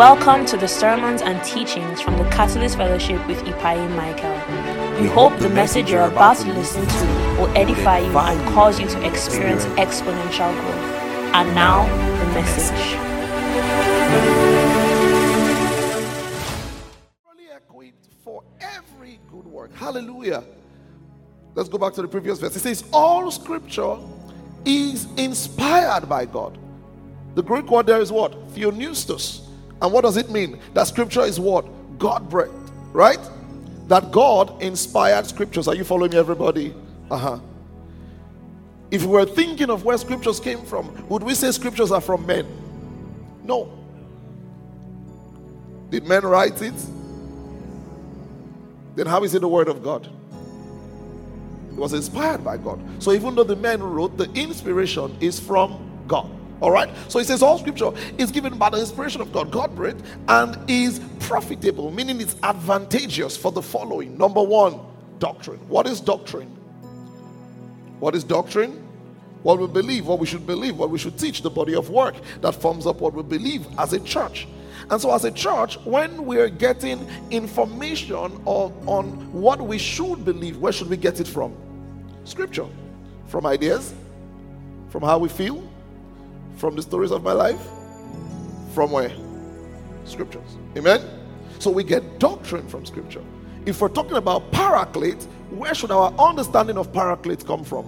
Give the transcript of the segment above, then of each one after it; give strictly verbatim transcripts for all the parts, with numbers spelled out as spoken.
Welcome to the sermons and teachings from the Catalyst Fellowship with Ipai Michael. We hope the message you're about to listen to will edify you and cause you to experience exponential growth. And now, the message. Equipped for every good work. Hallelujah. Let's go back to the previous verse. It says, all scripture is inspired by God. The Greek word there is what? Theopneustos. And what does it mean? That scripture is what? God-breathed, right? That God inspired scriptures. Are you following me, everybody? Uh-huh. If we were thinking of where scriptures came from, would we say scriptures are from men? No. Did men write it? Then how is it the word of God? It was inspired by God. So even though the men wrote, the inspiration is from God. All right? So it says all scripture is given by the inspiration of God, God-breathed, and is profitable, meaning it's advantageous for the following. Number one, doctrine. What is doctrine? What is doctrine? What we believe, what we should believe, what we should teach, the body of work that forms up what we believe as a church. And so as a church, when we're getting information on, on what we should believe, where should we get it from? Scripture. From ideas? From how we feel? From the stories of my life? From where? Scriptures. Amen? So we get doctrine from Scripture. If we're talking about paraclete, where should our understanding of paraclete come from?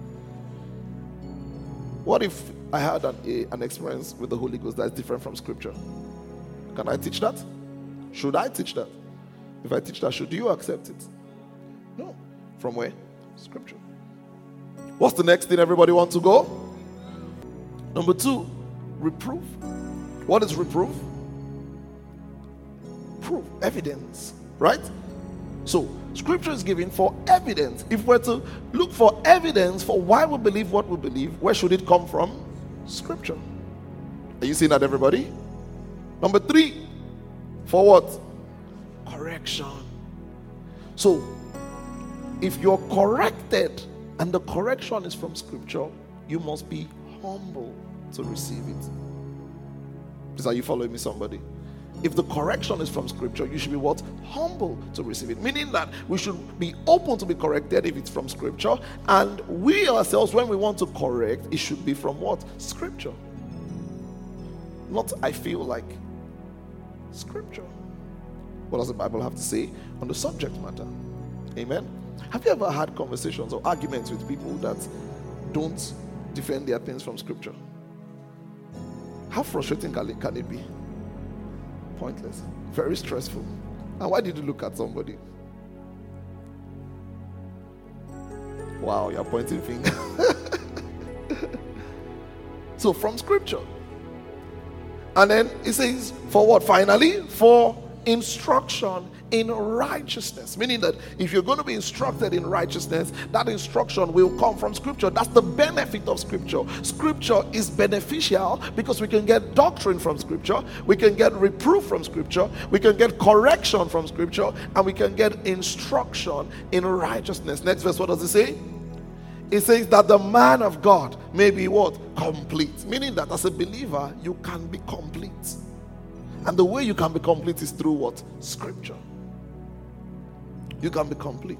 What if I had an, a, an experience with the Holy Ghost that's different from Scripture? Can I teach that? Should I teach that? If I teach that, should you accept it? No. From where? Scripture. What's the next thing everybody wants to go? Number two, reproof. What is reproof? Proof, evidence, right? So, scripture is given for evidence. If we're to look for evidence for why we believe what we believe, where should it come from? Scripture. Are you seeing that, everybody? Number three, for what? Correction. So, if you're corrected and the correction is from scripture, you must be humble to receive it. Please, are you following me, somebody? If the correction is from scripture, you should be what? Humble to receive it. Meaning that we should be open to be corrected if it's from scripture. And we ourselves, when we want to correct, it should be from what? Scripture. Not I feel like. Scripture. What does the Bible have to say on the subject matter? Amen. Have you ever had conversations or arguments with people that don't defend their things from scripture? How frustrating can it, can it be? Pointless. Very stressful. And why did you look at somebody? Wow, you're pointing finger. So from scripture. And then it says, for what? Finally, for instruction in righteousness. Meaning that if you're going to be instructed in righteousness, that instruction will come from scripture. That's the benefit of scripture. Scripture is beneficial because we can get doctrine from scripture, we can get reproof from scripture, we can get correction from scripture, and we can get instruction in righteousness. Next verse, what does it say? It says that the man of God may be what? Complete. Meaning that as a believer, you can be complete. And the way you can be complete is through what? Scripture. You can be complete.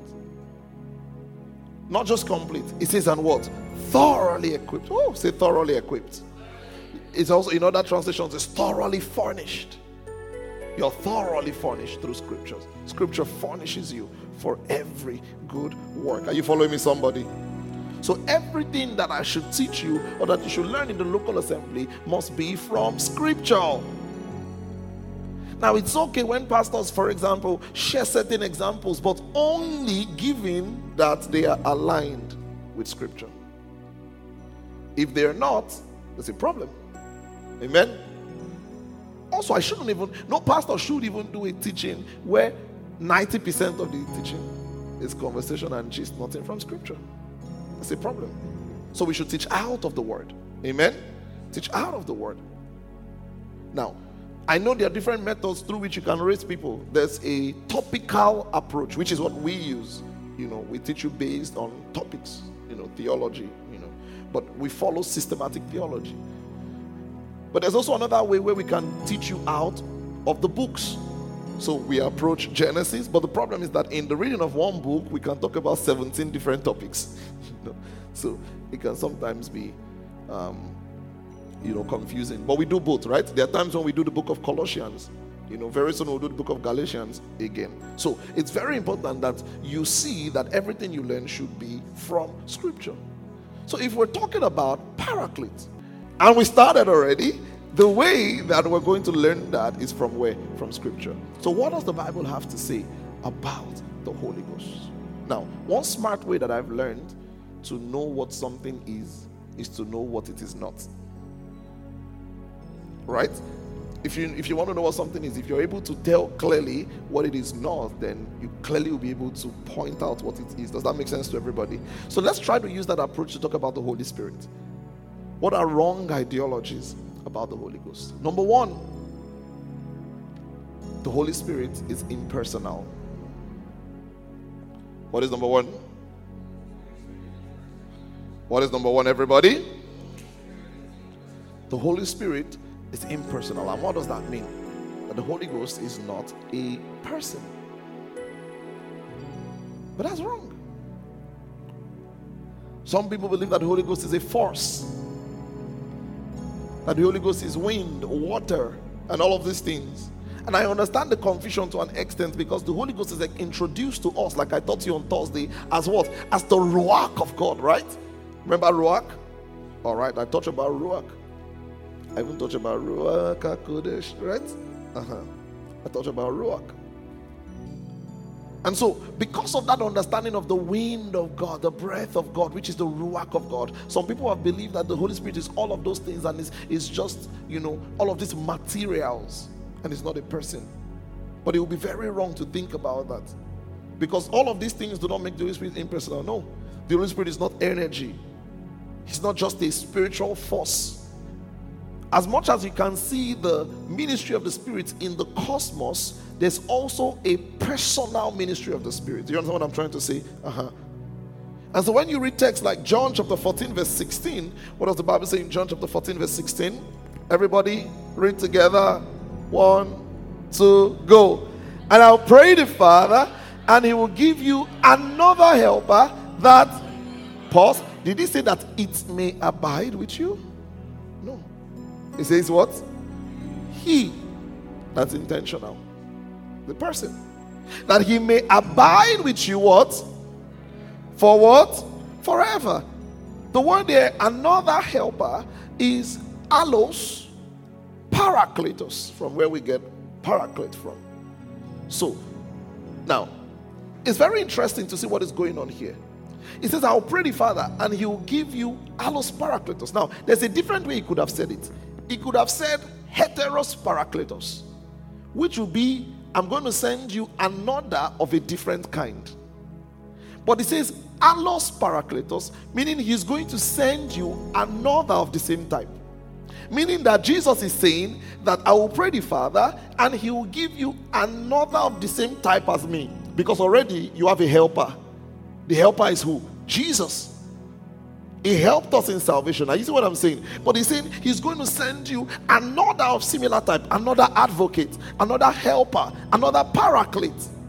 Not just complete. It says, and what? Thoroughly equipped. Oh, say thoroughly equipped. It's also, in other translations, it's thoroughly furnished. You're thoroughly furnished through scriptures. Scripture furnishes you for every good work. Are you following me, somebody? So everything that I should teach you or that you should learn in the local assembly must be from scripture. Now, it's okay when pastors, for example, share certain examples, but only given that they are aligned with scripture. If they're not, there's a problem. Amen? Also, I shouldn't even, no pastor should even do a teaching where ninety percent of the teaching is conversation and gist, nothing from scripture. That's a problem. So we should teach out of the word. Amen? Teach out of the word. Now, I know there are different methods through which you can raise people. There's a topical approach, which is what we use. You know, we teach you based on topics, you know, theology, you know. But we follow systematic theology. But there's also another way where we can teach you out of the books. So we approach Genesis, but the problem is that in the reading of one book, we can talk about seventeen different topics. You know? So it can sometimes be, um, you know, confusing. But we do both, right? There are times when we do the book of Colossians. You know, very soon we'll do the book of Galatians again. So it's very important that you see that everything you learn should be from Scripture. So if we're talking about Paraclete, and we started already, the way that we're going to learn that is from where? From Scripture. So what does the Bible have to say about the Holy Ghost? Now, one smart way that I've learned to know what something is, is to know what it is not. Right? If you, if you want to know what something is, if you're able to tell clearly what it is not, then you clearly will be able to point out what it is. Does that make sense to everybody? So let's try to use that approach to talk about the Holy Spirit. What are wrong ideologies about the Holy Ghost? Number one, the Holy Spirit is impersonal. What is number one? What is number one, everybody? The Holy Spirit is impersonal. And what does that mean? That the Holy Ghost is not a person. But that's wrong. Some people believe that the Holy Ghost is a force, that the Holy Ghost is wind, water, and all of these things. And I understand the confusion to an extent, because the Holy Ghost is like introduced to us, like I taught you on Thursday, as what? As the Ruach of God, right? Remember Ruach? All right, I taught about Ruach. I even taught about Ruach HaKodesh, right? Uh-huh. I taught about Ruach. And so, because of that understanding of the wind of God, the breath of God, which is the Ruach of God, some people have believed that the Holy Spirit is all of those things, and is, is just, you know, all of these materials, and it's not a person. But it would be very wrong to think about that, because all of these things do not make the Holy Spirit impersonal. No, the Holy Spirit is not energy. He's not just a spiritual force. As much as you can see the ministry of the Spirit in the cosmos, there's also a personal ministry of the Spirit. Do you understand what I'm trying to say? Uh-huh. And so when you read texts like John chapter fourteen verse sixteen, what does the Bible say in John chapter fourteen verse sixteen? Everybody read together. One, two, go. And I'll pray the Father, and he will give you another helper that, pause, did he say that it may abide with you? No. He says what? He. That's intentional. The person. That he may abide with you what? For what? Forever. The word there, another helper, is allos parakletos, from where we get paraclete from. So, now, it's very interesting to see what is going on here. It says, I'll pray the Father, and he will give you allos parakletos. Now, there's a different way he could have said it. He could have said heteros parakletos, which would be, I'm going to send you another of a different kind. But it says allos parakletos, meaning he's going to send you another of the same type. Meaning that Jesus is saying that I will pray the Father, and he will give you another of the same type as me. Because already you have a helper. The helper is who? Jesus. He helped us in salvation. Now you see what I'm saying? But he's saying he's going to send you another of similar type, another advocate, another helper, another paraclete.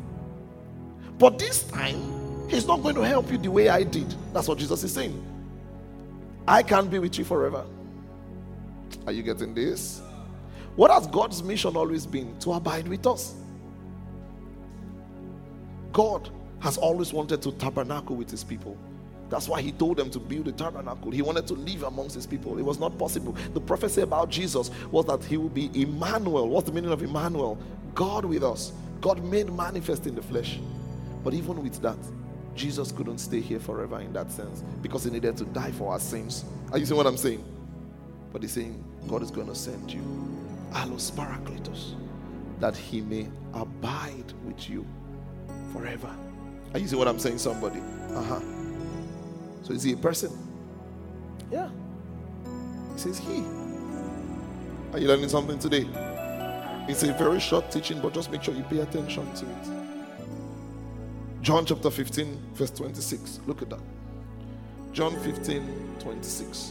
But this time, he's not going to help you the way I did. That's what Jesus is saying. I can't be with you forever. Are you getting this? What has God's mission always been? To abide with us. God has always wanted to tabernacle with his people. That's why he told them to build a tabernacle. He wanted to live amongst his people. It was not possible. The prophecy about Jesus was that he will be Emmanuel. What's the meaning of Emmanuel? God with us. God made manifest in the flesh. But even with that, Jesus couldn't stay here forever in that sense, because he needed to die for our sins. Are you seeing what I'm saying? But he's saying God is going to send you allos parakletos, that he may abide with you forever. Are you seeing what I'm saying, somebody? Uh-huh. So is he a person? Yeah. He says he. Are you learning something today? It's a very short teaching, but just make sure you pay attention to it. John chapter fifteen, verse twenty-six. Look at that. John fifteen, twenty-six.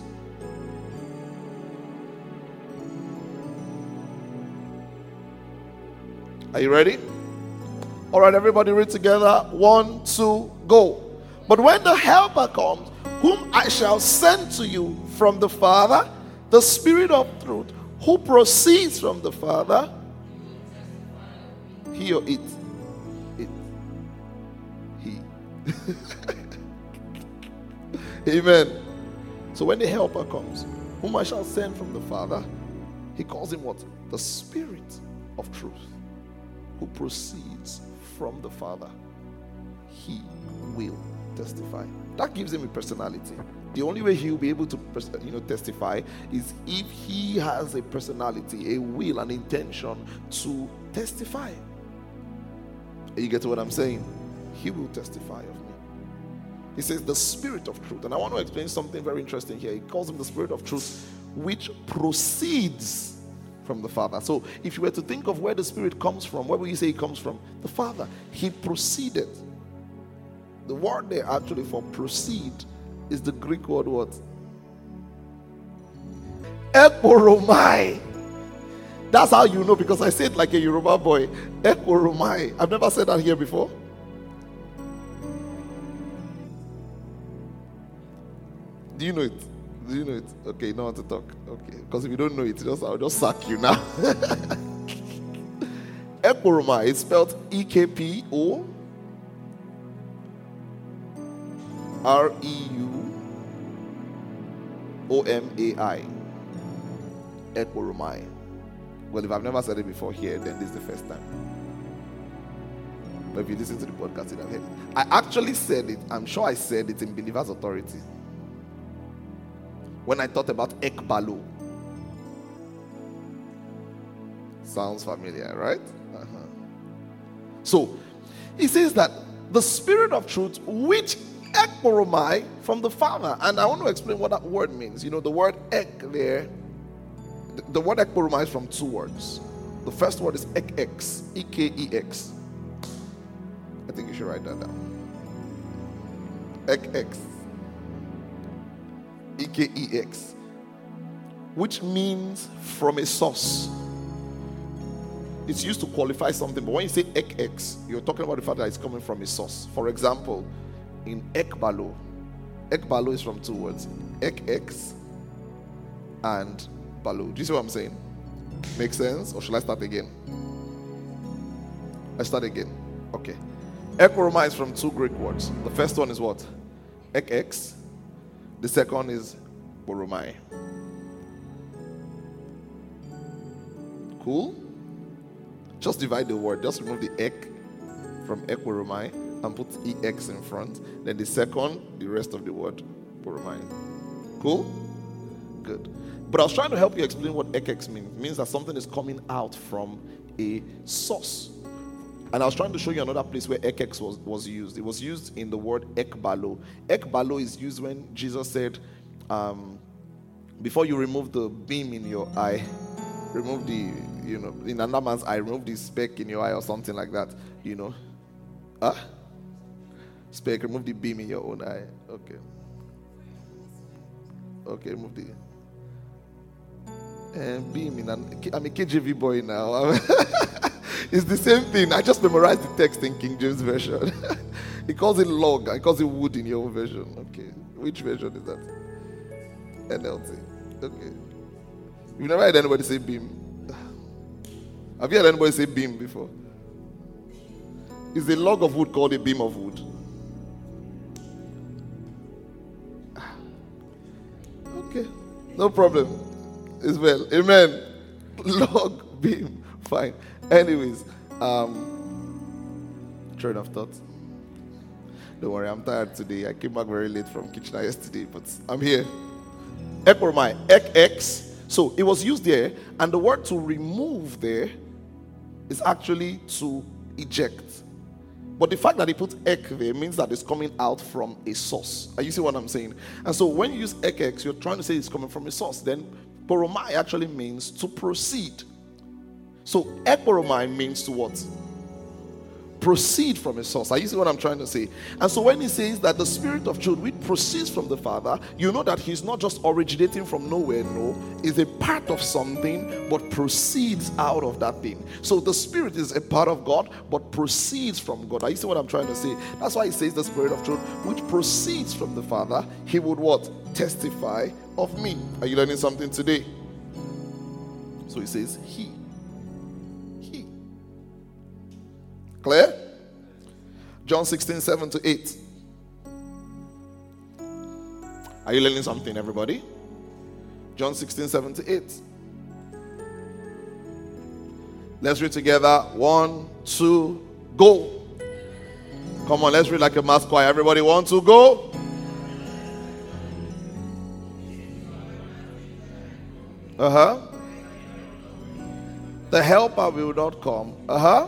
Are you ready? All right, everybody read together. One, two, go. But when the Helper comes, whom I shall send to you from the Father, the Spirit of truth, who proceeds from the Father, he or it, it, he. Amen. So when the Helper comes, whom I shall send from the Father, he calls him what? The Spirit of truth, who proceeds from the Father. He will testify. That gives him a personality. The only way he will be able to, you know, testify is if he has a personality, a will, an intention to testify. You get what I'm saying? He will testify of me. He says the Spirit of truth. And I want to explain something very interesting here. He calls him the Spirit of truth, which proceeds from the Father. So if you were to think of where the Spirit comes from, where would you say he comes from? The Father. He proceeded. The word there actually for proceed is the Greek word what? Eporomai. That's how you know, because I said like a Yoruba boy. Eporomai. I've never said that here before. Do you know it? Do you know it? Okay, you know how to talk. Okay, because if you don't know it, just I'll just sack you now. Eporomai is spelled E K P O R E U O M A I. Eporomai. Well, if I've never said it before here, then this is the first time. But if you listen to the podcast, you'll have heard it. I actually said it. I'm sure I said it in Believer's Authority when I thought about Ekbalo. Sounds familiar, right? Uh-huh. So, he says that the Spirit of truth, which ekporomai from the Father. And I want to explain what that word means. You know, the word ek there, the, the word ekporomai is from two words. The first word is ek-ex, E K E X. I think you should write that down. Ek-ex. E K E X, which means from a source. It's used to qualify something, but when you say ek-ex, you're talking about the fact that it's coming from a source. For example, in ekbalo, ekbalo is from two words, ek-ex and balo. Do you see what I'm saying? Make sense? Or shall I start again? I start again. Okay. Eporomai is from two Greek words. The first one is what? Ek-ex. The second is boromai. Cool? Just divide the word. Just remove the ek from eporomai and put ex in front. Then the second, the rest of the word, boromai. Cool? Good. But I was trying to help you explain what ek-ex means. It means that something is coming out from a source. And I was trying to show you another place where ek-ex was, was used. It was used in the word ekbalo. Ekbalo is used when Jesus said, um, before you remove the beam in your eye, remove the, you know, in another man's eye, remove the speck in your eye or something like that, you know. Huh? Speck, remove the beam in your own eye. Okay. Okay, remove the and beam in an, I'm a K J V boy now. It's the same thing. I just memorized the text in King James Version. He calls it log. I calls it wood in your own version. Okay. Which version is that? N L T. Okay. You've never heard anybody say beam. Have you heard anybody say beam before? Is a log of wood called a beam of wood? Okay. No problem. It's well. Amen. Log, beam. Fine. Anyways, um, train of thought. Don't worry, I'm tired today. I came back very late from Kitchener yesterday, but I'm here. Eporomai, ek-ex. So it was used there, and the word to remove there is actually to eject. But the fact that he put ek there means that it's coming out from a source. Are you see what I'm saying? And so when you use ek-ex, you're trying to say it's coming from a source. Then poromai actually means to proceed. So eporomai means to what? proceed from a source. Are you see what I'm trying to say? And so when he says that the Spirit of truth which proceeds from the Father, you know that he's not just originating from nowhere, no, is a part of something but proceeds out of that thing. So the Spirit is a part of God but proceeds from God. Are you see what I'm trying to say? That's why he says the Spirit of truth which proceeds from the Father, he would what? Testify of me. Are you learning something today? So he says he. Clear? John sixteen, seven to eight. Are you learning something, everybody? John sixteen, seven to eight. Let's read together. One, two, go. Come on, let's read like a mass choir. Everybody want to go? Uh-huh. The helper will not come. Uh-huh.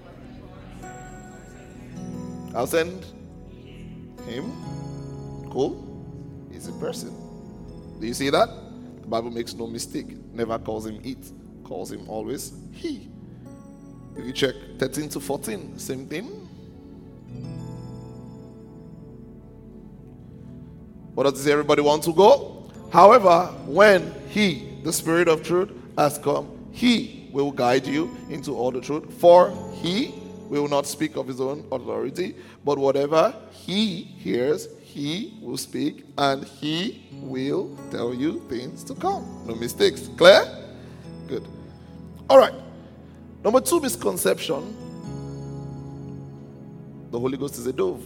I'll send him. Cool. He's a person. Do you see that? The Bible makes no mistake. Never calls him it. Calls him always he. If you check thirteen to fourteen, same thing. What does it say? Everybody want to go? However, when he, the Spirit of truth, has come, he will guide you into all the truth. For he will not speak of his own authority, but whatever he hears, he will speak, and he will tell you things to come. No mistakes. Clear? Good. All right. Number two misconception. The Holy Ghost is a dove.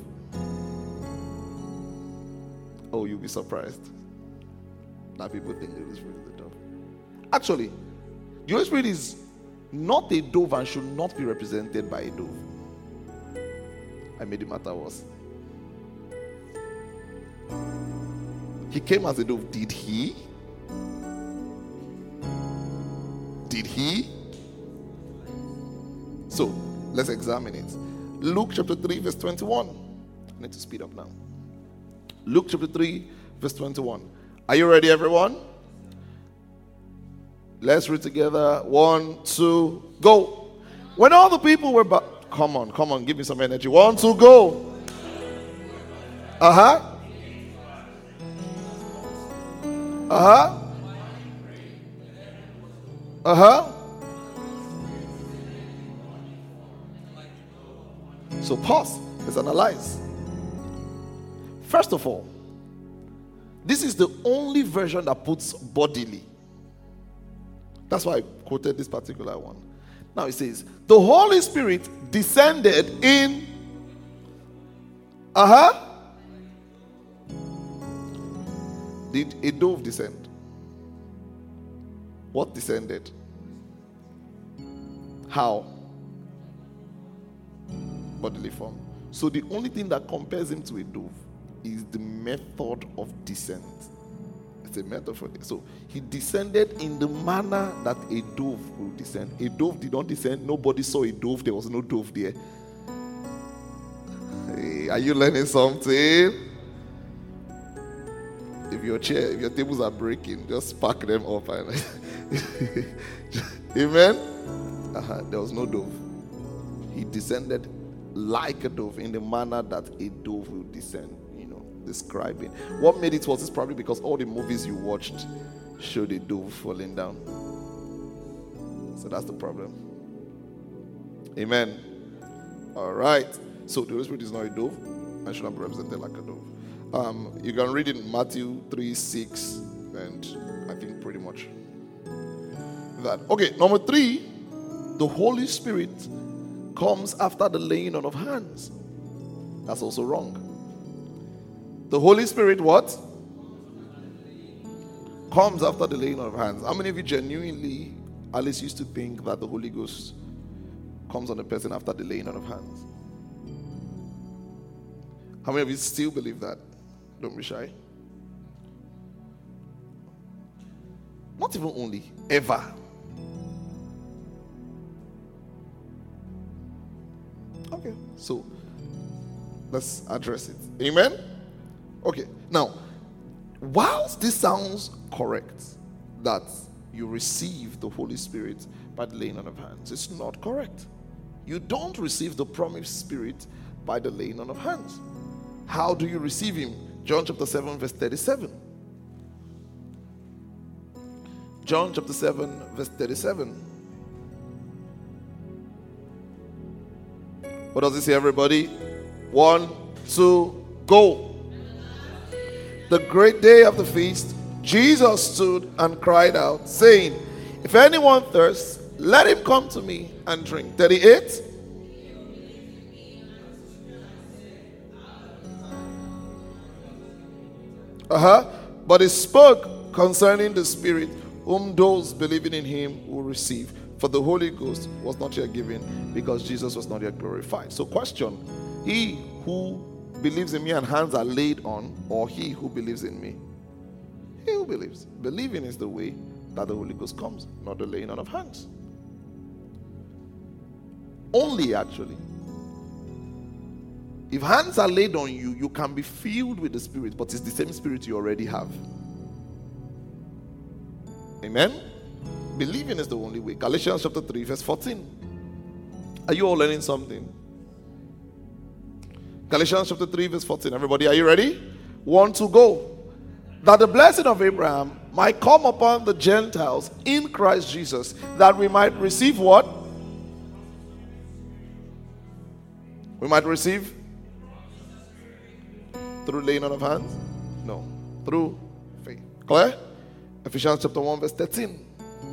Oh, you'll be surprised that people think the Holy Spirit is a dove. Actually, the Holy Spirit is not a dove and should not be represented by a dove. I made the matter worse. He came as a dove. Did he? Did he? So, let's examine it. Luke chapter three, verse twenty-one. I need to speed up now. Luke chapter three, verse twenty-one. Are you ready, everyone? Let's read together. One, two, go. When all the people were ba- come on, come on, give me some energy. One, two, go. Uh-huh. Uh-huh. Uh-huh. So pause. Let's analyze. First of all, this is the only version that puts bodily. That's why I quoted this particular one. Now it says, the Holy Spirit descended in, uh-huh. Did a dove descend? What descended? How? Bodily form. So the only thing that compares him to a dove is the method of descent. It's a metaphor. So he descended in the manner that a dove will descend. A dove did not descend. Nobody saw a dove. There was no dove there. Hey, are you learning something? If your chair, if your tables are breaking, just pack them up. And Amen? Uh-huh. There was no dove. He descended like a dove in the manner that a dove will descend. Describing. What made it worse is probably because all the movies you watched showed a dove falling down. So that's the problem. Amen. All right. So the Holy Spirit is not a dove and should not be represented like a dove. Um, you can read in Matthew three, six, and I think pretty much that. Okay, number three, the Holy Spirit comes after the laying on of hands. That's also wrong. The Holy Spirit what? Comes after the laying on of hands. How many of you genuinely, at least used to think that the Holy Ghost comes on a person after the laying on of hands? How many of you still believe that? Don't be shy. Not even only, ever. Okay, so let's address it. Amen? Okay, now, whilst this sounds correct, that you receive the Holy Spirit by the laying on of hands, it's not correct. You don't receive the promised Spirit by the laying on of hands. How do you receive him? John chapter seven verse thirty-seven. John chapter seven verse thirty-seven. What does it say, everybody? One, two, go. The great day of the feast, Jesus stood and cried out, saying, if anyone thirsts, let him come to me and drink. thirty-eight. Uh-huh. But he spoke concerning the Spirit, whom those believing in him will receive. For the Holy Ghost was not yet given, because Jesus was not yet glorified. So question, he who believes in me and hands are laid on, or he who believes in me? He who believes. Believing is the way that the Holy Ghost comes, not the laying on of hands. Only actually. If hands are laid on you, you can be filled with the Spirit, but it's the same Spirit you already have. Amen? Believing is the only way. Galatians chapter three verse fourteen. Are you all learning something? Galatians chapter three verse fourteen. Everybody, are you ready? One to go. That the blessing of Abraham might come upon the Gentiles in Christ Jesus, that we might receive what? We might receive through laying on of hands? No. Through faith. Clear? Ephesians chapter one verse thirteen.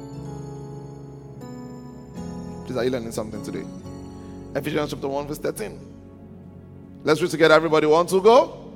Please, are you learning something today? Ephesians chapter one verse thirteen. Let's read together, everybody. Want to go?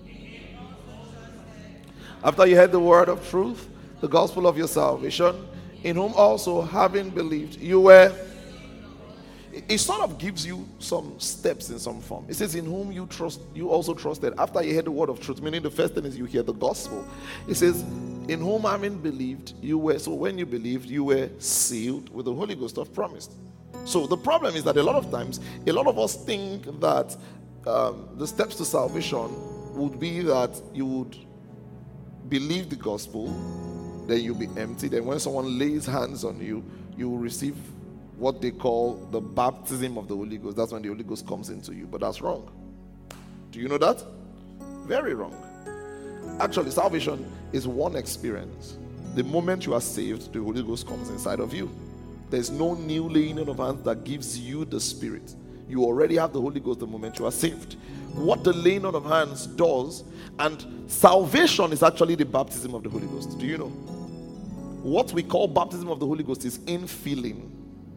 After you heard the word of truth, the gospel of your salvation, in whom also having believed, you were. It sort of gives you some steps in some form. It says, in whom you trust, you also trusted. After you heard the word of truth, meaning the first thing is you hear the gospel. It says, in whom having believed, you were. So when you believed, you were sealed with the Holy Ghost of promise. So the problem is that a lot of times, a lot of us think that um, the steps to salvation would be that you would believe the gospel, then you'll be empty. Then when someone lays hands on you, you will receive what they call the baptism of the Holy Ghost. That's when the Holy Ghost comes into you. But that's wrong. Do you know that? Very wrong. Actually, salvation is one experience. The moment you are saved, the Holy Ghost comes inside of you. There's no new laying on of hands that gives you the Spirit. You already have the Holy Ghost the moment you are saved. What the laying on of hands does, and salvation is actually the baptism of the Holy Ghost. Do you know? What we call baptism of the Holy Ghost is infilling.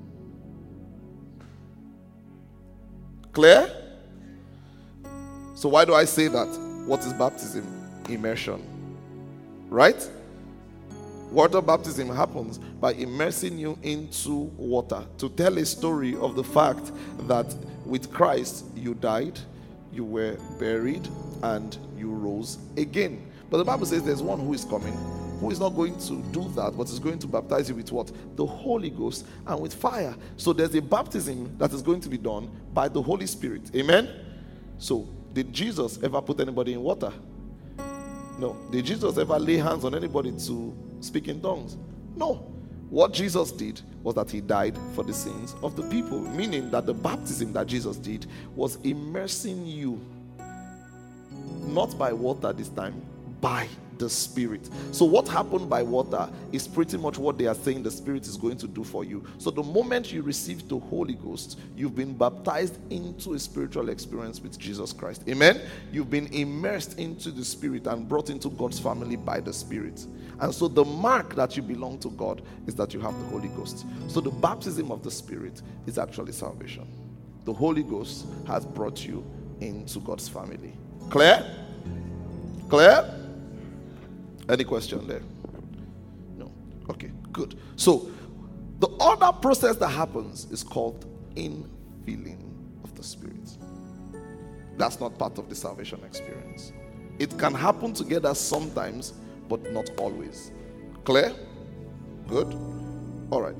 Clear? So why do I say that? What is baptism? Immersion. Right? Water baptism happens by immersing you into water to tell a story of the fact that with Christ you died, you were buried, and you rose again. But the Bible says there's one who is coming, who is not going to do that, but is going to baptize you with what? The Holy Ghost and with fire. So there's a baptism that is going to be done by the Holy Spirit. Amen? So did Jesus ever put anybody in water? No. Did Jesus ever lay hands on anybody to speak in tongues? No. What Jesus did was that he died for the sins of the people, meaning that the baptism that Jesus did was immersing you, not by water this time, by the Spirit. So what happened by water is pretty much what they are saying the Spirit is going to do for you. So the moment you receive the Holy Ghost, you've been baptized into a spiritual experience with Jesus Christ. Amen? You've been immersed into the Spirit and brought into God's family by the Spirit. And so the mark that you belong to God is that you have the Holy Ghost. So the baptism of the Spirit is actually salvation. The Holy Ghost has brought you into God's family. Clear? Clear? Any question there? No. Okay, good. So the other process that happens is called infilling of the Spirit. That's not part of the salvation experience. It can happen together sometimes, but not always. Clear? Good. All right.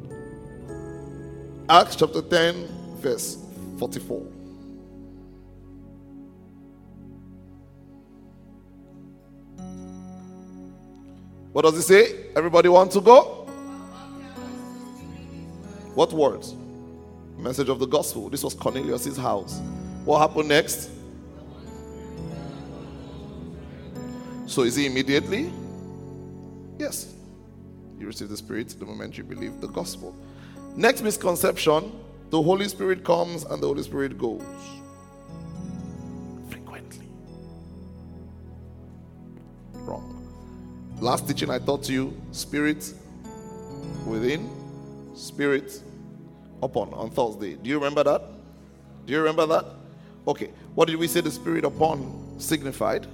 Acts chapter ten, verse forty-four. What does it say? Everybody want to go? What words? Message of the gospel. This was Cornelius' house. What happened next? So is he immediately? Yes. You receive the Spirit the moment you believe the gospel. Next misconception, the Holy Spirit comes and the Holy Spirit goes. Frequently. Wrong. Last teaching I taught you, Spirit within, Spirit upon, on Thursday. Do you remember that? Do you remember that? Okay. What did we say the Spirit upon signified?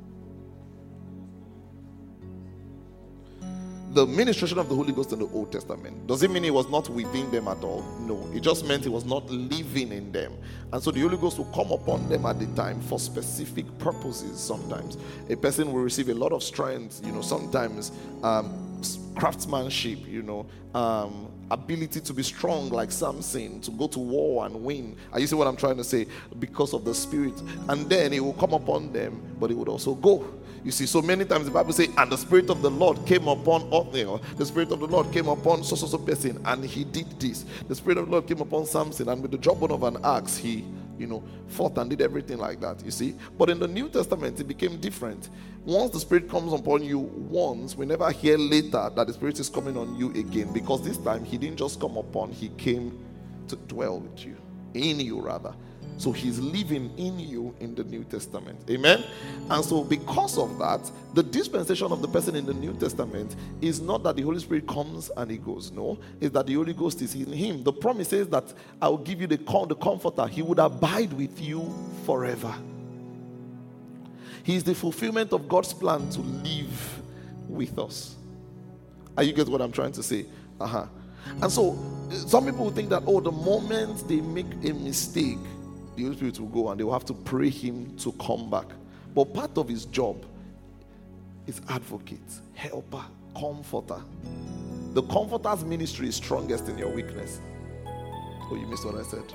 The ministration of the Holy Ghost in the Old Testament. Does it mean it was not within them at all? No. It just meant it was not living in them. And so the Holy Ghost will come upon them at the time for specific purposes sometimes. A person will receive a lot of strength, you know, sometimes um, craftsmanship, you know, um, ability to be strong like Samson, to go to war and win. Are you see what I'm trying to say? Because of the Spirit. And then it will come upon them, but it would also go. You see, so many times the Bible says, and the Spirit of the Lord came upon, you know, the Spirit of the Lord came upon so so so person, and he did this. The Spirit of the Lord came upon Samson, and with the jawbone of an axe, he, you know, fought and did everything like that. You see, but in the New Testament, it became different. Once the Spirit comes upon you once, we never hear later that the Spirit is coming on you again, because this time he didn't just come upon, he came to dwell with you, in you rather. So he's living in you in the New Testament. Amen? And so because of that, the dispensation of the person in the New Testament is not that the Holy Spirit comes and he goes. No, it's that the Holy Ghost is in him. The promise says that I will give you the, the comforter. He would abide with you forever. He is the fulfillment of God's plan to live with us. Are you get what I'm trying to say? Uh-huh. And so some people think that, oh, the moment they make a mistake, the Holy Spirit will go and they will have to pray him to come back. But part of his job is advocate, helper, comforter. The comforter's ministry is strongest in your weakness. Oh, you missed what I said.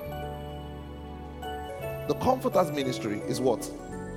The comforter's ministry is what?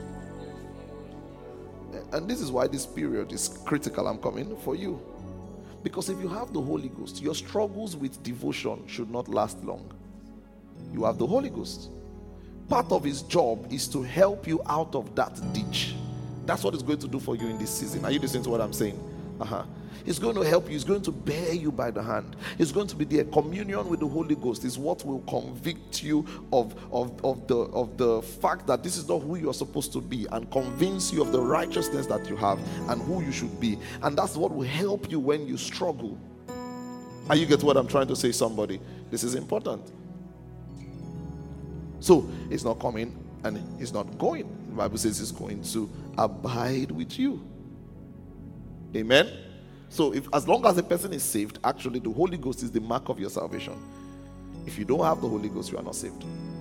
And this is why this period is critical. I'm coming for you. Because if you have the Holy Ghost, your struggles with devotion should not last long. You have the Holy Ghost. Part of his job is to help you out of that ditch. That's what he's going to do for you in this season. Are you listening to what I'm saying? Uh-huh. He's going to help you. He's going to bear you by the hand. He's going to be there. Communion with the Holy Ghost is what will convict you of, of, of, the, of the fact that this is not who you're supposed to be, and convince you of the righteousness that you have and who you should be. And that's what will help you when you struggle. Are you get what I'm trying to say, somebody? This is important. So it's not coming and it's not going. The Bible says it's going to abide with you. Amen. So if as long as a person is saved, actually the Holy Ghost is the mark of your salvation. If you don't have the Holy Ghost, you are not saved.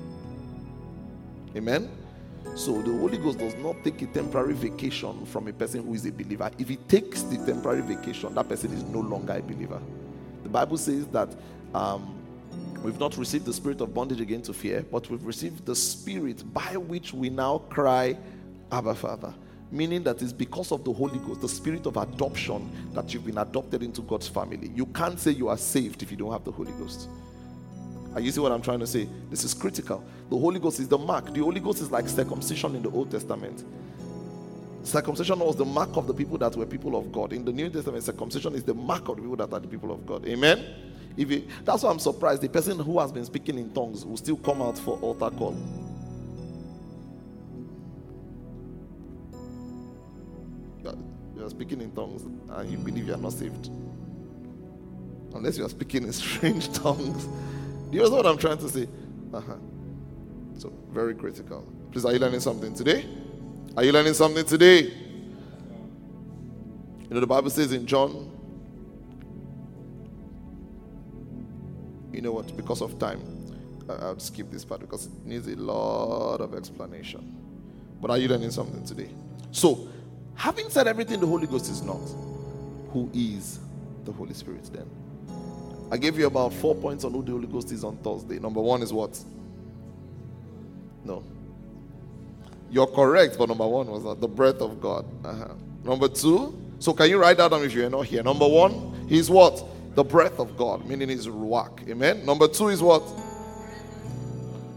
Amen. So the Holy Ghost does not take a temporary vacation from a person who is a believer. If he takes the temporary vacation, that person is no longer a believer. The Bible says that um, we've not received the spirit of bondage again to fear, but we've received the Spirit by which we now cry, Abba, Father. Meaning that it's because of the Holy Ghost, the spirit of adoption, that you've been adopted into God's family. You can't say you are saved if you don't have the Holy Ghost. Are you see what I'm trying to say? This is critical. The Holy Ghost is the mark. The Holy Ghost is like circumcision in the Old Testament. Circumcision was the mark of the people that were people of God. In the New Testament, circumcision is the mark of the people that are the people of God. Amen? If it, that's why I'm surprised. The person who has been speaking in tongues will still come out for altar call. You are speaking in tongues and you believe you are not saved. Unless you are speaking in strange tongues. Do you know what I'm trying to say? Uh-huh. So, very critical. Please, are you learning something today? Are you learning something today? You know, the Bible says in John, you know what, because of time, I'll skip this part because it needs a lot of explanation. But are you learning something today? So, having said everything the Holy Ghost is not, who is the Holy Spirit then? I gave you about four points on who the Holy Ghost is on Thursday. Number one is what? No. You're correct, but number one was not the breath of God. Uh-huh. Number two, so can you write that down if you're not here? Number one, he's what? The breath of God, meaning his ruach. Amen. Number two is what?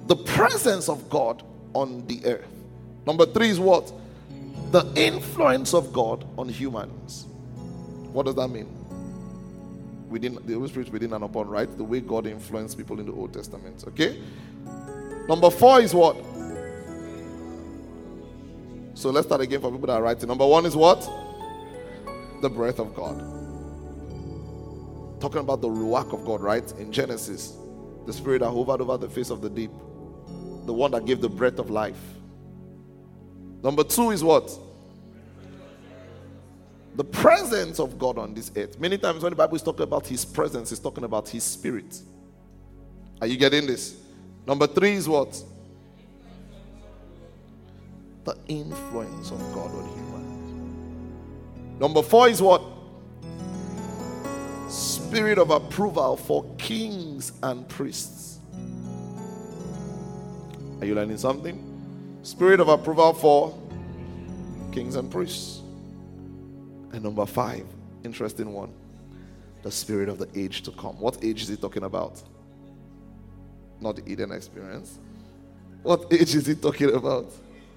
The presence of God on the earth. Number three is what? The influence of God on humans. What does that mean? Within the Holy Spirit within and upon, right? The way God influenced people in the Old Testament. Okay? Number four is what? So let's start again for people that are writing. Number one is what? The breath of God. Talking about the Ruach of God, right? In Genesis, the Spirit that hovered over the face of the deep, the one that gave the breath of life. Number two is what? The presence of God on this earth. Many times when the Bible is talking about His presence, it's talking about His Spirit. Are you getting this? Number three is what? The influence of God on humans. Number four is what? Spirit of approval for kings and priests. Are you learning something? Spirit of approval for kings and priests. And number five, interesting one, the spirit of the age to come. What age is he talking about? Not the Eden experience. What age is he talking about?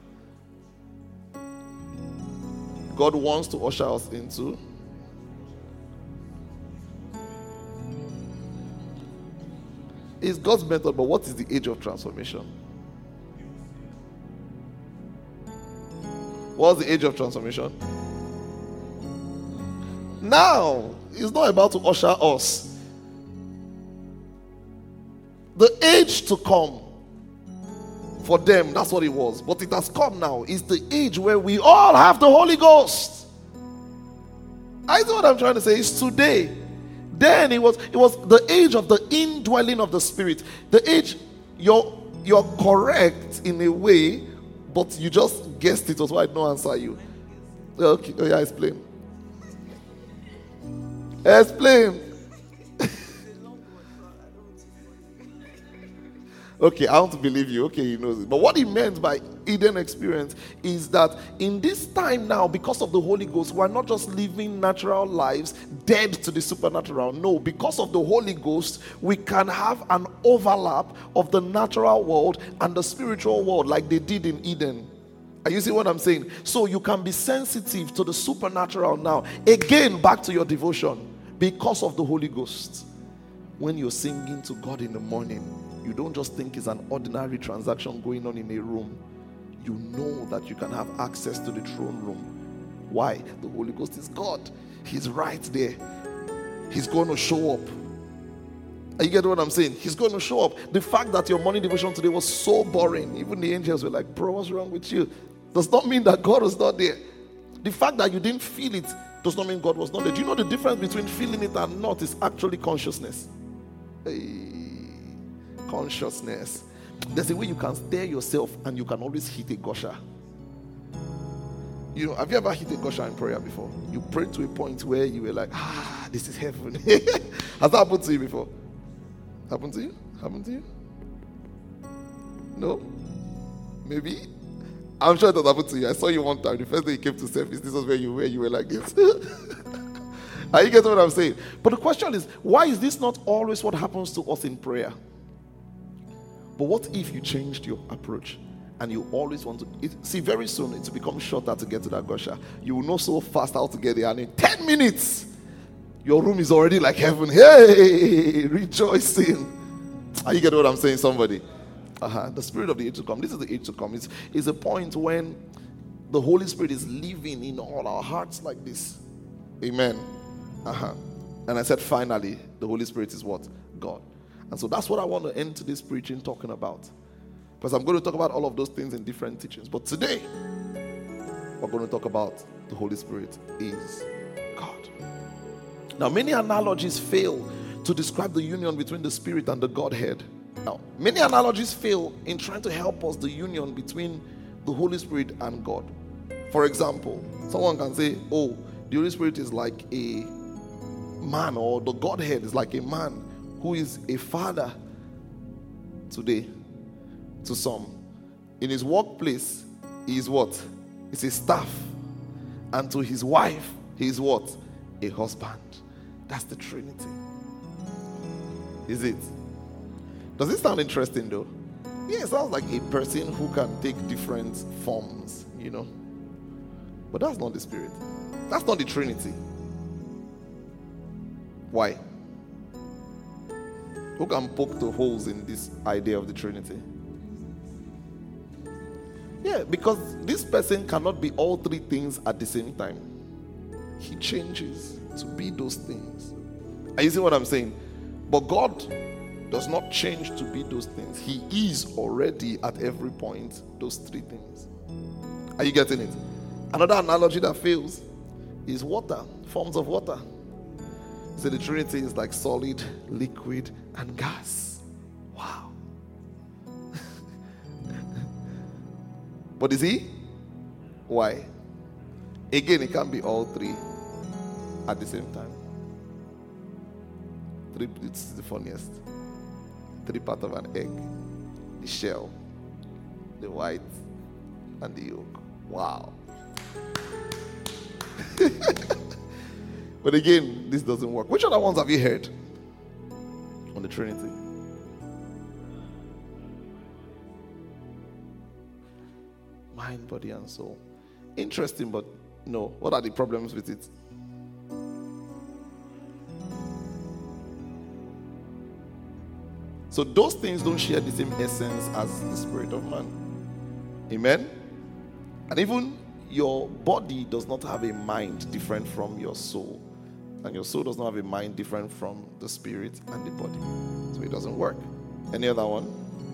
God wants to usher us into it's God's method, but what is the age of transformation? What's the age of transformation? Now, it's not about to usher us. The age to come for them, that's what it was. But it has come now. It's the age where we all have the Holy Ghost. I know what I'm trying to say. It's today. Then it was it was the age of the indwelling of the Spirit. The age, you're, you're correct in a way, but you just guessed it was why I did not answer you. Okay, oh yeah, explain. Explain. Okay, I want to believe you. Okay, he knows it. But what he meant by Eden experience is that in this time now, because of the Holy Ghost, we're not just living natural lives dead to the supernatural. No, because of the Holy Ghost, we can have an overlap of the natural world and the spiritual world like they did in Eden. Are you seeing what I'm saying? So you can be sensitive to the supernatural now. Again, back to your devotion. Because of the Holy Ghost. When you're singing to God in the morning, you don't just think it's an ordinary transaction going on in a room. You know that you can have access to the throne room. Why? The Holy Ghost is God. He's right there. He's going to show up. Are you getting what I'm saying? He's going to show up. The fact that your morning devotion today was so boring, even the angels were like, bro, what's wrong with you? Does not mean that God was not there. The fact that you didn't feel it does not mean God was not there. Do you know the difference between feeling it and not is actually consciousness? Hey, consciousness. There's a way you can stare yourself and you can always hit a gusher. You know, have you ever hit a gusher in prayer before? You prayed to a point where you were like, ah, this is heaven. Has that happened to you before? Happened to you? Happened to you? No? Maybe? I'm sure it has happened to you. I saw you one time. The first day you came to service, this was where you were. You were like this. Are you getting what I'm saying? But the question is, why is this not always what happens to us in prayer? But what if you changed your approach and you always want to it, see very soon it will become shorter to get to that gusher. You will know so fast how to get there, and in ten minutes your room is already like heaven. Hey, rejoicing. Are you getting what I'm saying, somebody? Uh-huh. The spirit of the age to come. This is the age to come. It's, it's a point when the Holy Spirit is living in all our hearts like this. Amen. Uh-huh. And I said finally, the Holy Spirit is what? God. And so that's what I want to end today's preaching talking about. Because I'm going to talk about all of those things in different teachings. But today, we're going to talk about the Holy Spirit is God. Now, many analogies fail to describe the union between the Spirit and the Godhead. Now, many analogies fail in trying to help us the union between the Holy Spirit and God. For example, someone can say, oh, the Holy Spirit is like a man, or the Godhead is like a man who is a father today to some. In his workplace, he is what? He's a staff. And to his wife, he is what? A husband. That's the Trinity. Is it? Does it sound interesting though? Yeah, it sounds like a person who can take different forms, you know. But that's not the Spirit. That's not the Trinity. Why? Who can poke the holes in this idea of the Trinity? Yeah, because this person cannot be all three things at the same time. He changes to be those things. Are you seeing what I'm saying? But God does not change to be those things. He is already at every point those three things. Are you getting it? Another analogy that fails is water, forms of water. So the Trinity is like solid, liquid, and gas. Wow. But is he? Why? Again, it can't be all three at the same time. Three, it's the funniest. Three parts of an egg. The shell, the white, and the yolk. Wow. But again, this doesn't work. Which other ones have you heard on the Trinity? Mind, body, and soul. Interesting, but no. What are the problems with it? So those things don't share the same essence as the spirit of man. Amen? And even your body does not have a mind different from your soul. And your soul does not have a mind different from the spirit and the body. So it doesn't work. Any other one?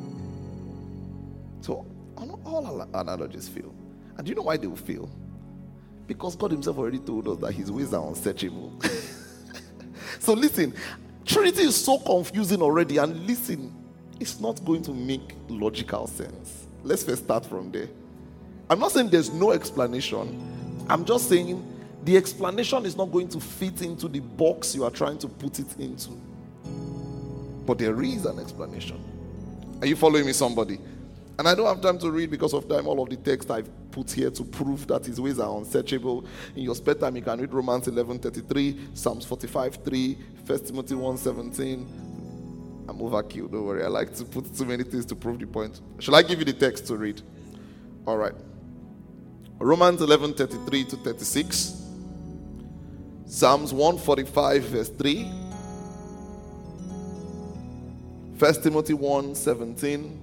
So all analogies fail. And do you know why they will fail? Because God himself already told us that his ways are unsearchable. So listen, Trinity is so confusing already, and listen, it's not going to make logical sense. Let's first start from there. I'm not saying there's no explanation. I'm just saying the explanation is not going to fit into the box you are trying to put it into. But there is an explanation. Are you following me, somebody? And I don't have time to read because of time all of the text I've put here to prove that his ways are unsearchable. In your spare time, you can read Romans eleven thirty-three, Psalms forty-five three, First Timothy one seventeen. I'm overkill, don't worry. I like to put too many things to prove the point. Shall I give you the text to read? All right. Romans eleven thirty-three to thirty-six. Psalms one forty-five verse three. First Timothy one seventeen.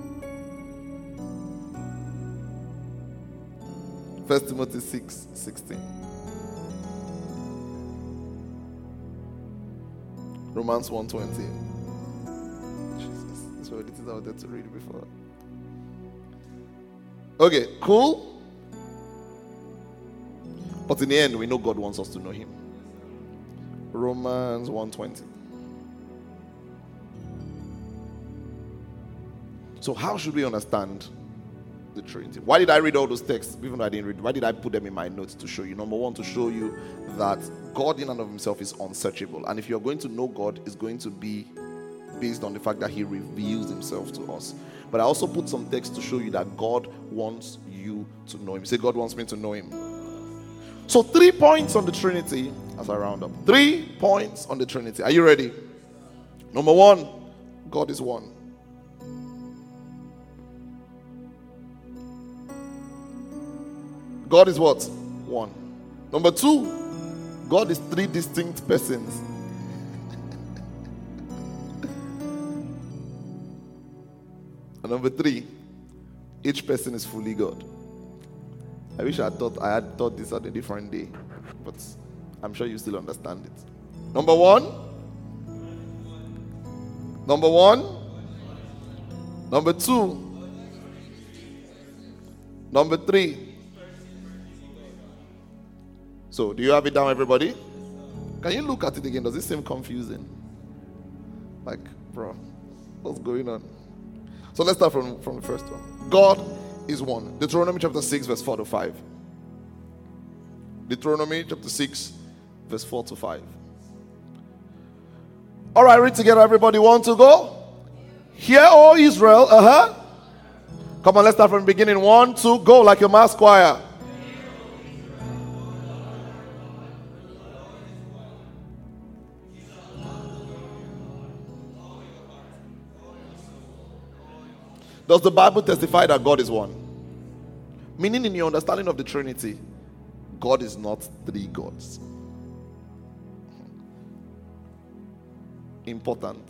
First Timothy six sixteen. Romans one twenty. Jesus, these were the things I wanted to read before. Okay, cool. But in the end, we know God wants us to know him. Romans one twenty. So how should we understand the Trinity? Why did I read all those texts even though I didn't read? Why did I put them in my notes to show you? Number one, to show you that God in and of himself is unsearchable, and if you're going to know God, it's going to be based on the fact that he reveals himself to us. But I also put some text to show you that God wants you to know him. Say, God wants me to know him. So three points on the Trinity as I round up. Three points on the Trinity. Are you ready? Number one, God is one. God is what? One. Number two, God is three distinct persons. And number three, each person is fully God. I wish I had thought I had thought this on a different day, but I'm sure you still understand it. Number one. Number one. Number two. Number three. So, do you have it down, everybody? Can you look at it again? Does it seem confusing? Like, bro, what's going on? So, let's start from, from the first one. God is one. Deuteronomy chapter six, verse four to five. Deuteronomy chapter six, verse four to five. All right, read together, everybody. Want to go? Hear, O Israel. Uh-huh. Come on, let's start from the beginning. One, two, go like a mass choir. Does the Bible testify that God is one? Meaning, in your understanding of the Trinity, God is not three gods. Important.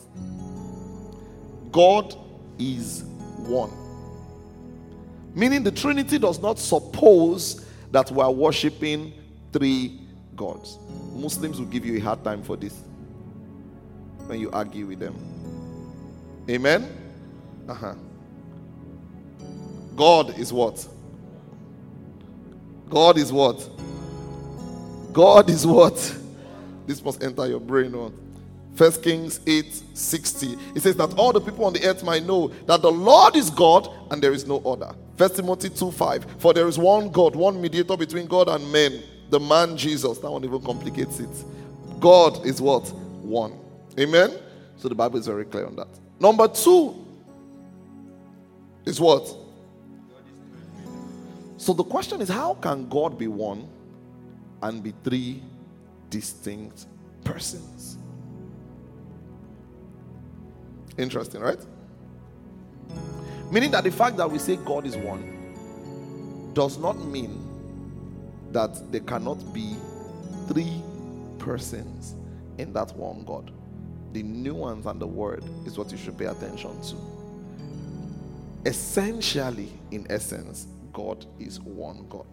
God is one. Meaning the Trinity does not suppose that we are worshiping three gods. Muslims will give you a hard time for this when you argue with them. Amen? Uh-huh. God is what? God is what? God is what? This must enter your brain. On First Kings eight sixty. It says that all the people on the earth might know that the Lord is God and there is no other. First Timothy two five. For there is one God, one mediator between God and men, the man Jesus. That one even complicates it. God is what? One. Amen? So the Bible is very clear on that. Number two is what? So the question is, how can God be one and be three distinct persons? Interesting, right? Meaning that the fact that we say God is one does not mean that there cannot be three persons in that one God. The nuance and the word is what you should pay attention to. Essentially, in essence, God is one God.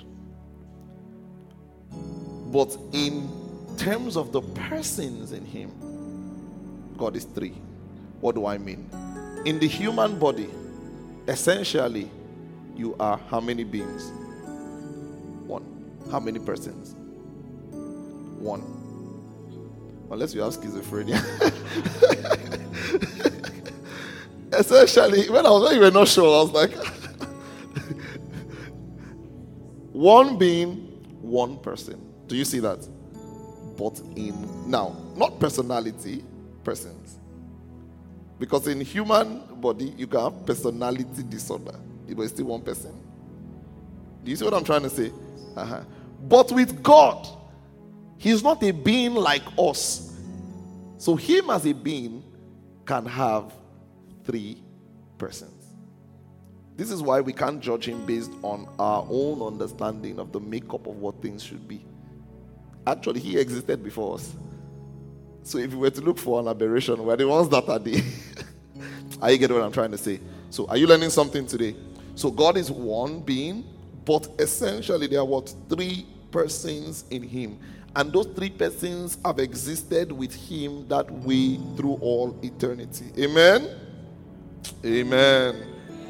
But in terms of the persons in him, God is three. What do I mean? In the human body, essentially, you are how many beings? One. How many persons? One. Unless you have schizophrenia. Essentially, when I was not even not sure, I was like, one being, one person. Do you see that? But in, now, not personality, persons. Because in human body, you can have personality disorder. It was still one person. Do you see what I'm trying to say? Uh-huh. But with God, he's not a being like us. So him as a being can have three persons. This is why we can't judge him based on our own understanding of the makeup of what things should be. Actually, he existed before us. So if we were to look for an aberration, we're the ones that are the... Are you getting what I'm trying to say? So are you learning something today? So God is one being, but essentially there are what? Three persons in him. And those three persons have existed with him that way through all eternity. Amen? Amen.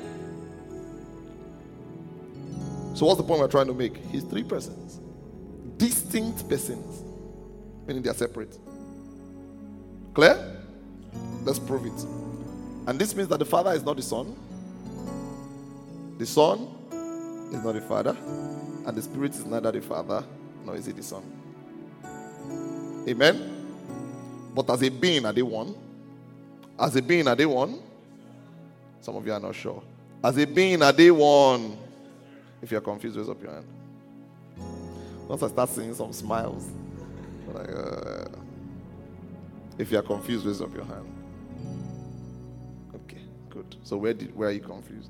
So what's the point we're trying to make? He's three persons. Distinct persons. Meaning they are separate. Clear? Let's prove it. And this means that the Father is not the Son. The Son is not the Father. And the Spirit is neither the Father, nor is it the Son. Amen? But as a being, are they one? As a being, are they one? Some of you are not sure. As a being, are they one? If you're confused, raise up your hand. Once I start seeing some smiles, like, uh, if you're confused, raise up your hand. Okay, good. So where did where are you confused?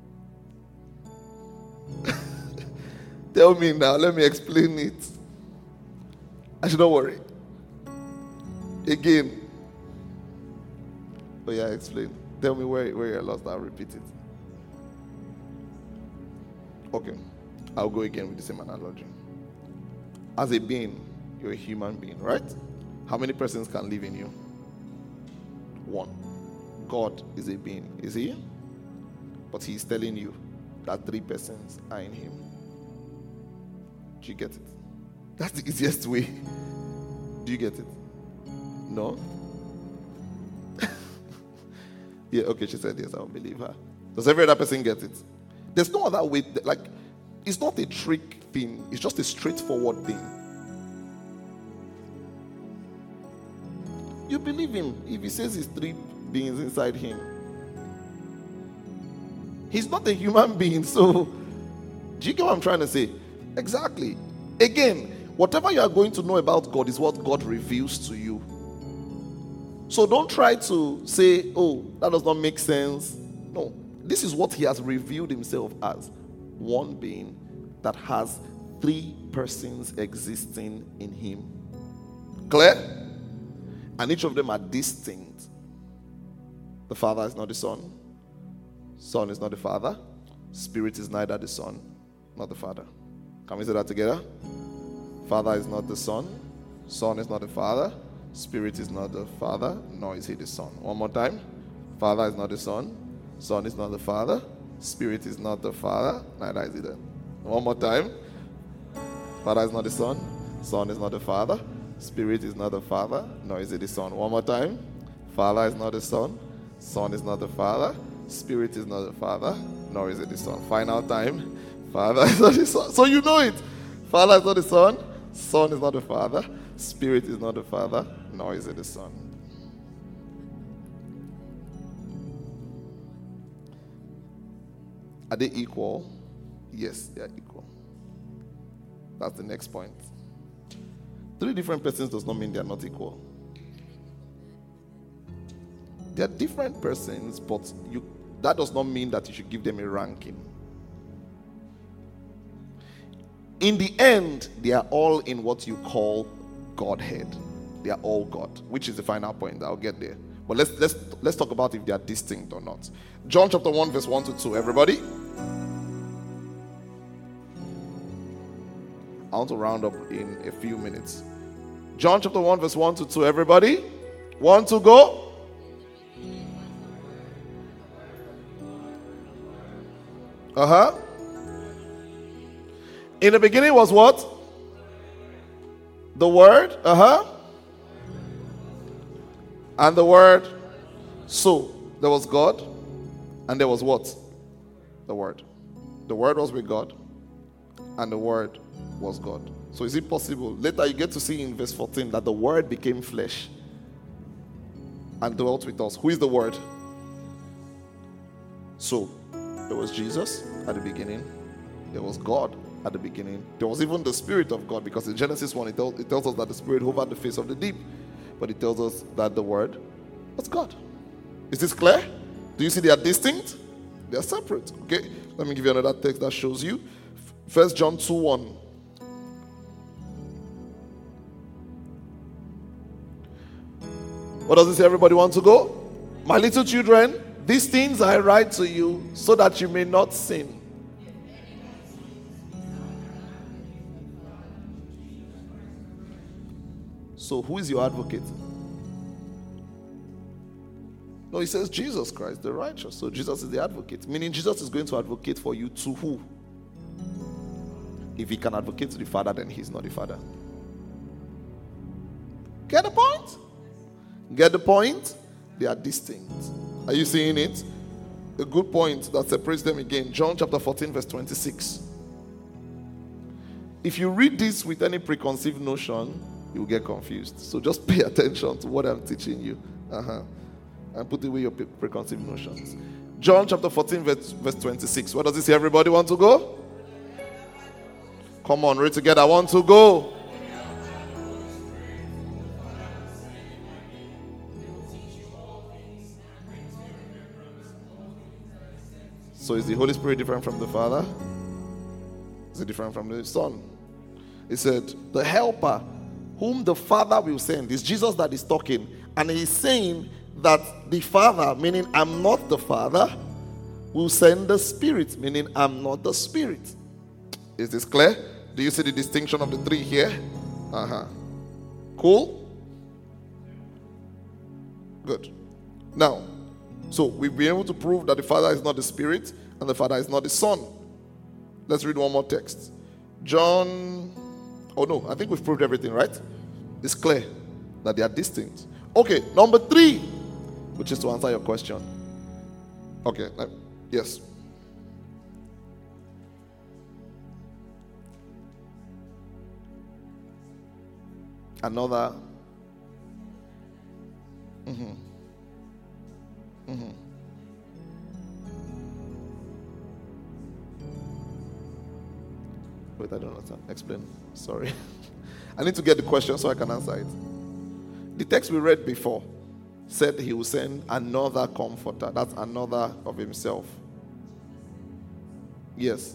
Tell me now, let me explain it. I should not worry. Again. Oh yeah, explain. Tell me where, where you're lost. I'll repeat it. Okay. I'll go again with the same analogy. As a being, you're a human being, right? How many persons can live in you? One. God is a being, is he? But he's telling you that three persons are in him. Do you get it? That's the easiest way. Do you get it? No? Yeah, okay, she said yes, I'll believe her. Does every other person get it? There's no other way, like, it's not a trick thing, it's just a straightforward thing. You believe him if he says he's three beings inside him. He's not a human being, so do you get what I'm trying to say? Exactly. Again, whatever you are going to know about God is what God reveals to you. So don't try to say, oh, that does not make sense. No. This is what he has revealed himself as. One being that has three persons existing in him. Clear? And each of them are distinct. The Father is not the Son. Son is not the Father. Spirit is neither the Son, not the Father. Can we say that together? Father is not the Son. Son is not the Father. Spirit is not the Father, nor is he the Son. One more time. Father is not the Son. Son is not the Father. Spirit is not the Father, neither is he the. One more time. Father is not the Son. Son is not the Father. Spirit is not the Father, nor is he the Son. One more time. Father is not the Son. Son is not the Father. Spirit is not the Father, nor is it the Son. Final time. Father is not the Son. So you know it. Father is not the Son. Son is not the Father. Spirit is not the Father, nor is it the Son. Are they equal? Yes, they are equal. That's the next point. Three different persons does not mean they are not equal. They are different persons, but you, that does not mean that you should give them a ranking. In the end, they are all in what you call Godhead. They are all God, which is the final point. I'll get there. But let's let's let's talk about if they are distinct or not. John chapter one, verse one to two. Everybody? I want to round up in a few minutes. John chapter one, verse one to two. Everybody? One to go? Uh-huh. In the beginning was what? The Word. Uh-huh. And the Word. So, there was God. And there was what? The Word. The Word was with God. And the Word was God. So is it possible? Later you get to see in verse fourteen that the Word became flesh and dwelt with us. Who is the Word? So, there was Jesus at the beginning. There was God at the beginning. There was even the Spirit of God, because in Genesis one, it, tell, it tells us that the Spirit hovered the face of the deep. But it tells us that the Word was God. Is this clear? Do you see they are distinct? They are separate. Okay, let me give you another text that shows you. First John two one. What does it say? Everybody want to go? My little children, these things I write to you so that you may not sin. So who is your advocate? No, he says Jesus Christ, the righteous. So Jesus is the advocate. Meaning Jesus is going to advocate for you to who? If he can advocate to the Father, then he's not the Father. Get the point? Get the point? They are distinct. Are you seeing it? A good point that separates them again. John chapter fourteen, verse twenty-six. If you read this with any preconceived notion, you'll get confused. So just pay attention to what I'm teaching you. Uh-huh. And put away your pre- preconceived notions. John chapter fourteen, verse, verse twenty-six. What does it say? Everybody want to go? Come on, read together. I want to go. So is the Holy Spirit different from the Father? Is it different from the Son? He said, the helper whom the Father will send. Is Jesus that is talking. And he's saying that the Father, meaning I'm not the Father, will send the Spirit, meaning I'm not the Spirit. Is this clear? Do you see the distinction of the three here? Uh-huh. Cool? Good. Now, so we've been able to prove that the Father is not the Spirit and the Father is not the Son. Let's read one more text. John, oh no, I think we've proved everything, right? It's clear that they are distinct. Okay, number three, which is to answer your question. Okay, yes. Another. Mm-hmm. Mm-hmm. Wait, I don't understand. Explain. Sorry. I need to get the question so I can answer it. The text we read before said he will send another comforter. That's another of himself. Yes.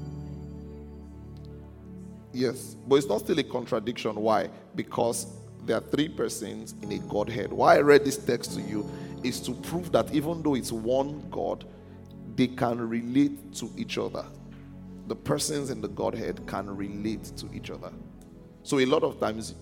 Yes. But it's not still a contradiction. Why? Because there are three persons in a Godhead. Why I read this text to you is to prove that even though it's one God, they can relate to each other. The persons in the Godhead can relate to each other. So a lot of times,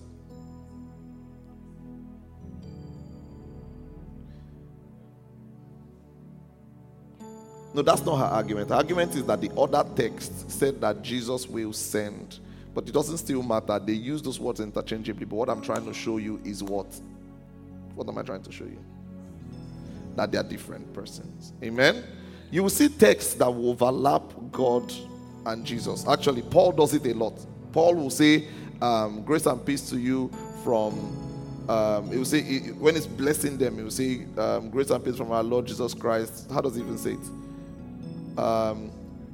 no, that's not her argument. Her argument is that the other text said that Jesus will send. But it doesn't still matter. They use those words interchangeably. But what I'm trying to show you is what? What am I trying to show you? That they are different persons. Amen? You will see texts that will overlap God and Jesus. Actually, Paul does it a lot. Paul will say, um, grace and peace to you from, um, he will say, he, when he's blessing them, he will say, um, grace and peace from our Lord Jesus Christ. How does he even say it? Um,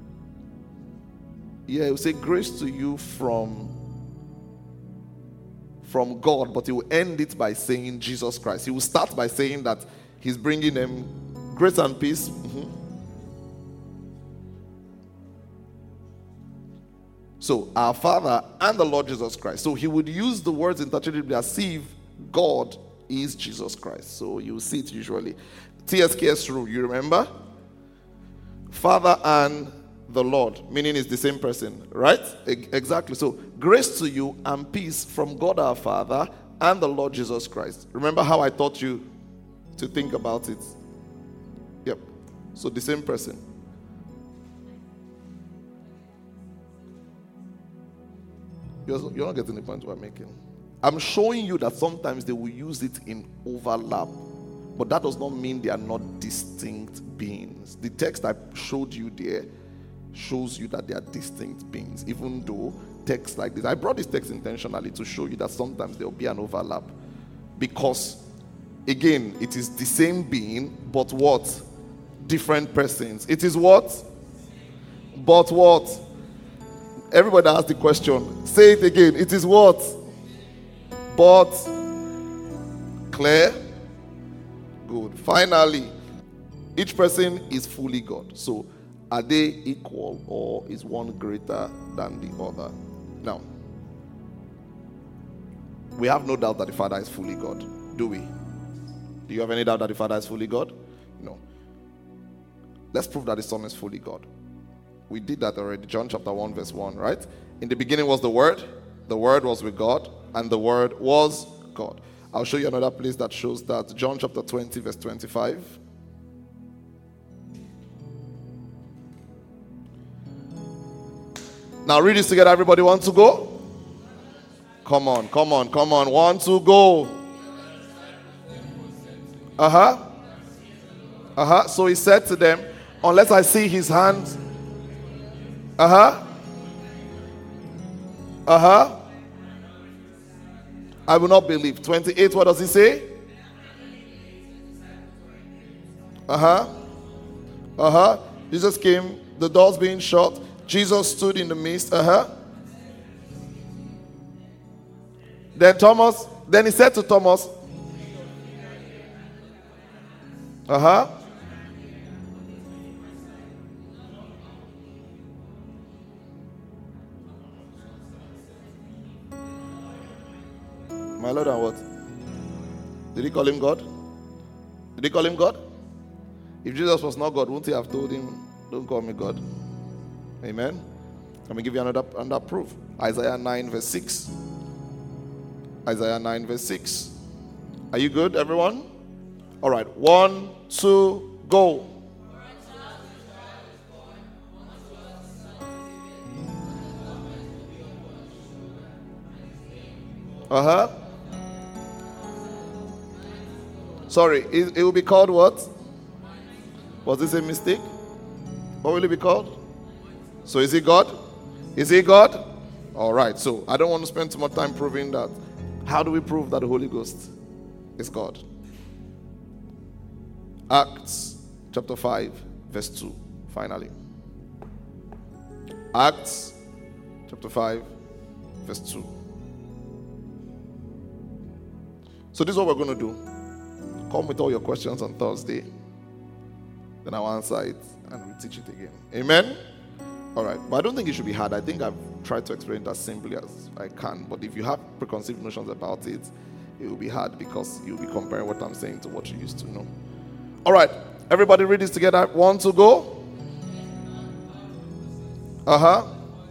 yeah, he will say, grace to you from, from God, but he will end it by saying Jesus Christ. He will start by saying that he's bringing them grace and peace. Mm-hmm. So, our Father and the Lord Jesus Christ. So, he would use the words interchangeably as if God is Jesus Christ. So, you see it usually. T S K S rule, you remember? Father and the Lord, meaning it's the same person, right? E- exactly. So, grace to you and peace from God our Father and the Lord Jesus Christ. Remember how I taught you to think about it? Yep. So, the same person. You're, you're not getting the point we're making. I'm showing you that sometimes they will use it in overlap, but that does not mean they are not distinct beings. The text I showed you there shows you that they are distinct beings, even though texts like this, I brought this text intentionally to show you that sometimes there will be an overlap, because again, it is the same being, but what? Different persons. It is what? But what? Everybody asked the question. Say it again. It is what? But clear? Good. Finally, each person is fully God. So, are they equal, or is one greater than the other? Now, we have no doubt that the Father is fully God. Do we? Do you have any doubt that the Father is fully God? No. Let's prove that the Son is fully God. We did that already. John chapter one verse one, right? In the beginning was the Word. The Word was with God, and the Word was God. I'll show you another place that shows that. John chapter twenty verse twenty-five. Now read this together. Everybody want to go? Come on, come on, come on. Want to go? Uh-huh. Uh-huh. So he said to them, unless I see his hands. Uh-huh. Uh-huh. I will not believe. twenty-eight, what does he say? Uh-huh. Uh-huh. Jesus came, the doors being shut. Jesus stood in the midst. Uh-huh. Then Thomas, then he said to Thomas, uh-huh. My Lord and what? Did he call him God? Did he call him God? If Jesus was not God, wouldn't he have told him, don't call me God? Amen. Let me give you another, another proof. Isaiah nine verse six. Isaiah nine verse six. Are you good, everyone? All right. One, two, go. Uh-huh. Sorry, it, it will be called what? Was this a mistake? What will it be called? So is he God? Is he God? All right, so I don't want to spend too much time proving that. How do we prove that the Holy Ghost is God? Acts chapter five, verse two, finally. Acts chapter five, verse two. So this is what we're going to do. Come with all your questions on Thursday. Then I'll answer it and we'll teach it again. Amen? All right, but I don't think it should be hard. I think I've tried to explain it as simply as I can. But if you have preconceived notions about it, it will be hard because you'll be comparing what I'm saying to what you used to know. All right, everybody read this together. One to go. Uh-huh.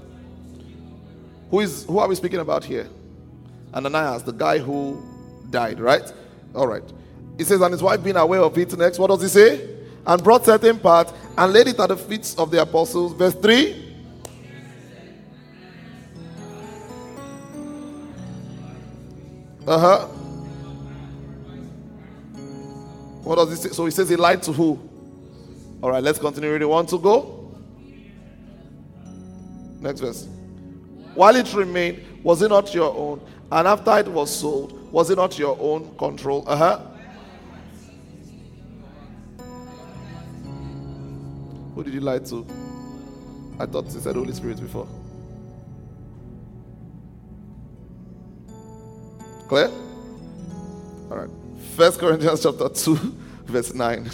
Who is who are we speaking about here? Ananias, the guy who died, right? All right. It says, and his wife being aware of it. Next, what does he say? And brought certain part and laid it at the feet of the apostles. Verse three. Uh-huh. What does he say? So he says he lied to who? All right, let's continue reading. Want to go? Next verse. While it remained, was it not your own? And after it was sold, was it not your own control? Uh-huh. Who did you lie to? I thought he said Holy Spirit before. Clear? All right. First Corinthians chapter two, verse nine.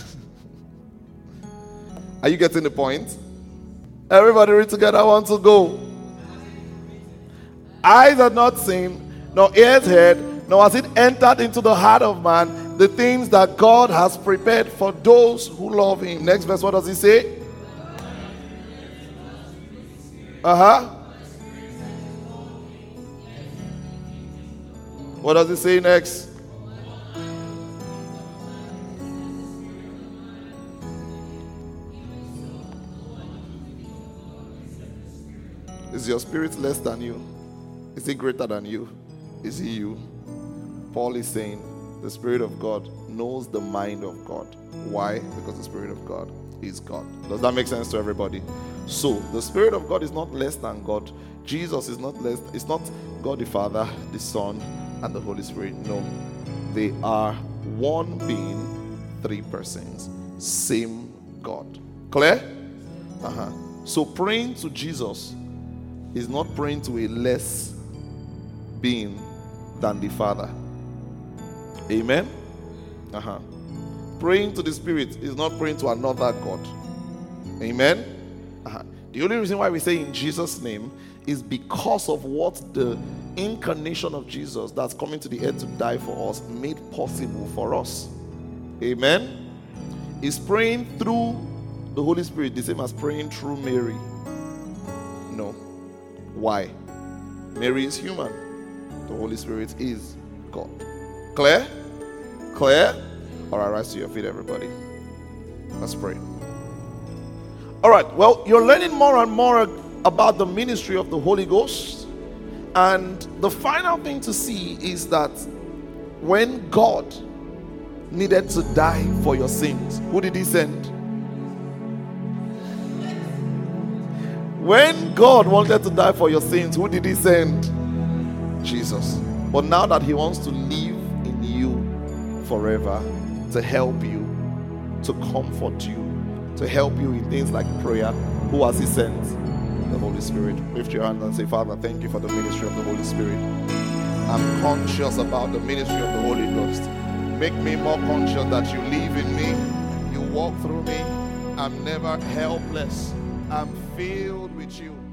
Are you getting the point? Everybody read together. I want to go. Eyes had not seen, nor ears heard, nor has it entered into the heart of man the things that God has prepared for those who love him. Next verse, what does he say? Uh-huh. What does it say next? Is your spirit less than you? Is it greater than you? Is he you? Paul is saying the Spirit of God knows the mind of God. Why? Because the Spirit of God is God. Does that make sense to everybody? So the Spirit of God is not less than God. Jesus is not less. It's not God the Father, the Son, and the Holy Spirit. No, they are one being, three persons, same God. Clear? Uh-huh. So praying to Jesus is not praying to a less being than the Father. Amen? Uh-huh. Praying to the Spirit is not praying to another God. Amen? Uh-huh. The only reason why we say in Jesus' name is because of what the incarnation of Jesus that's coming to the earth to die for us made possible for us. Amen? Is praying through the Holy Spirit the same as praying through Mary? No. Why? Mary is human. The Holy Spirit is God. Clear? Clear? All right, rise to your feet, everybody. Let's pray. All right, well, you're learning more and more about the ministry of the Holy Ghost. And the final thing to see is that when God needed to die for your sins, who did he send? When God wanted to die for your sins, who did he send? Jesus. But now that he wants to live in you forever, to help you, to comfort you, to help you in things like prayer, who has he sent? The Holy Spirit. Lift your hand and say, Father, thank you for the ministry of the Holy Spirit. I'm conscious about the ministry of the Holy Ghost. Make me more conscious that you live in me, you walk through me. I'm never helpless. I'm filled with you.